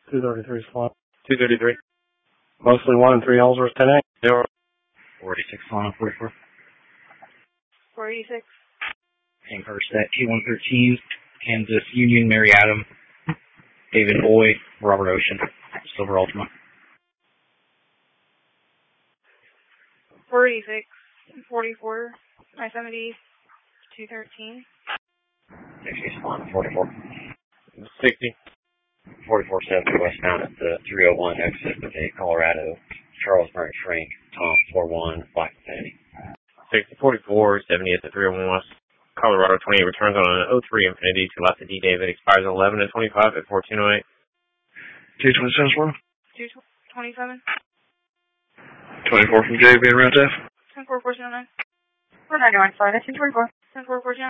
233 slot. 233. Mostly 1 and 3 Ellsworth 10A. 486 on 44. 486. Pankhurst at T113, Kansas Union, Mary Adam, David Boy, Robert Ocean, Silver Ultima. 486, 44, 970, 213. 60 on 44. 60. 4470 westbound at the 301 exit with a Colorado, Charles Murray Frank, Tom 41, Black Infinity. 60, 44, 70 at the 301 West. Colorado 28 returns on an 03 Infinity to left of D. David, expires 11 and 25 at 1408. 227 slot. 227. 24 from JB and Red F. 104, 409. 491, sorry, that's 224. 104, 409.